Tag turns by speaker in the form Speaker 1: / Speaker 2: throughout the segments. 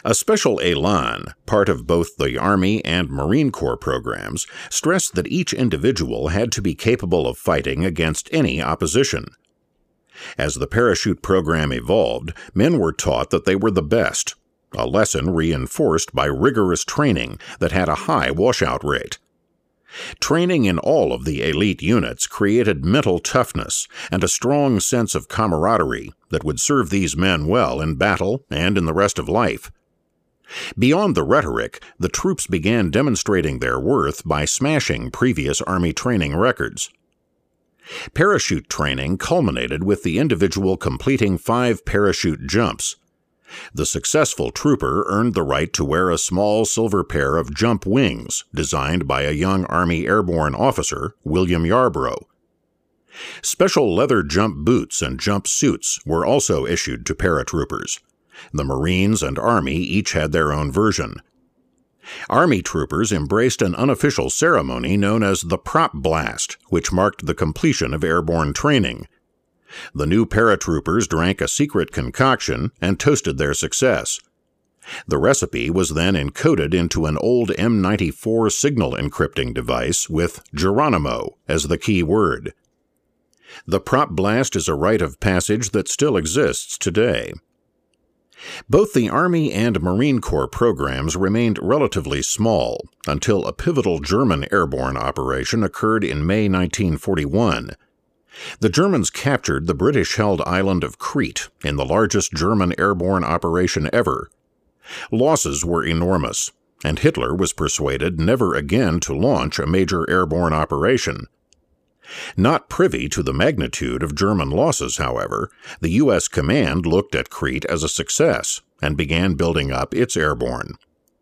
Speaker 1: A special élan, part of both the Army and Marine Corps programs, stressed that each individual had to be capable of fighting against any opposition. As the parachute program evolved, men were taught that they were the best, a lesson reinforced by rigorous training that had a high washout rate. Training in all of the elite units created mental toughness and a strong sense of camaraderie that would serve these men well in battle and in the rest of life. Beyond the rhetoric, the troops began demonstrating their worth by smashing previous Army training records. Parachute training culminated with the individual completing 5 parachute jumps. The successful trooper earned the right to wear a small silver pair of jump wings designed by a young Army airborne officer, William Yarborough. Special leather jump boots and jump suits were also issued to paratroopers. The Marines and Army each had their own version. Army troopers embraced an unofficial ceremony known as the prop blast, which marked the completion of airborne training. The new paratroopers drank a secret concoction and toasted their success. The recipe was then encoded into an old M94 signal encrypting device with Geronimo as the key word. The prop blast is a rite of passage that still exists today. Both the Army and Marine Corps programs remained relatively small until a pivotal German airborne operation occurred in May 1941. The Germans captured the British-held island of Crete in the largest German airborne operation ever. Losses were enormous, and Hitler was persuaded never again to launch a major airborne operation. Not privy to the magnitude of German losses, however, the U.S. command looked at Crete as a success and began building up its airborne.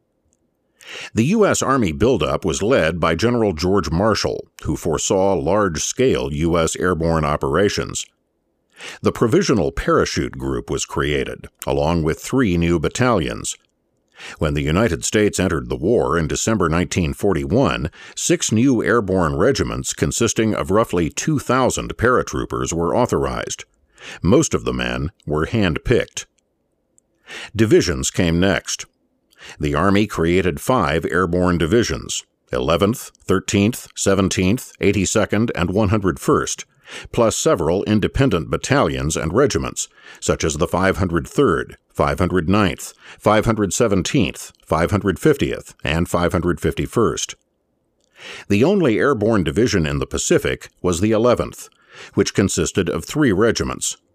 Speaker 1: The U.S. Army buildup was led by General George Marshall, who foresaw large-scale U.S. airborne operations. The Provisional Parachute Group was created, along with 3 new battalions. When the United States entered the war in December 1941, 6 new airborne regiments consisting of roughly 2,000 paratroopers were authorized. Most of the men were hand-picked. Divisions came next. The Army created 5 airborne divisions, 11th, 13th, 17th, 82nd, and 101st, plus several independent battalions and regiments, such as the 503rd, 509th, 517th, 550th, and 551st. The only airborne division in the Pacific was the 11th, which consisted of 3 regiments,